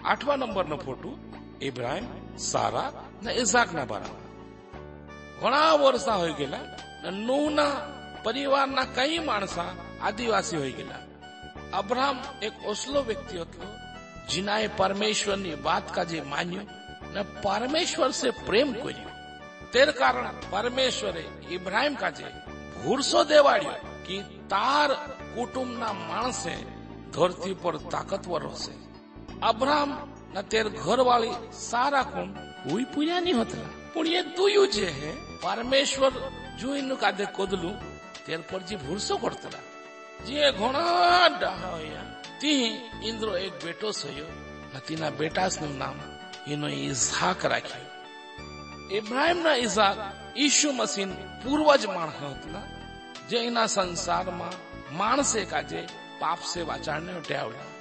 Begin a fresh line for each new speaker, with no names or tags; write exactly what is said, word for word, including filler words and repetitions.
આઠમા નંબરનો ફોટો ઇબ્રાહિમ, સારા ને ઇઝાકના બારામાં. ઘણા વર્ષા હોઈ ગયેલા. નૂહના પરિવારના કઈ માણસા આદિવાસી હોઈ ગયેલા. અબ્રાહમ એક ઓસલો વ્યક્તિ હતો जिनाए परमेश्वर ની વાત કાજે માન્યો ને પરમેશ્વર સે પ્રેમ કર્યો. તેર કારણ પરમેશ્વરે ઇબ્રાહિમ કાજે ભૂરસો દેવાડ્યો કે તાર કુટુંબના માણસે ધરતી પર તાકતવર હશે. અબ્રાહમ ના તેર ઘરવાળી સારા કોણ કોઈ પૂર્યા નહીં હતા, પણ એ તુયું જે હે પરમેશ્વર જોઈનું કાદે કોદલું તેર પર જે ભૂરસો કરતા જે ઘણા ડાહ્યા. તી ઇન્દ્રો એક બેટો થયો. તેના બેટાનું નામ એનો ઇઝાક રાખ્યું. ઇબ્રાહિમના ઇઝાક ઈસુ મસીહ પૂર્વજ માણસ હતા, જે એના સંસારમાં માણસે કાજે પાપ સે વાચાડને ટેવડા.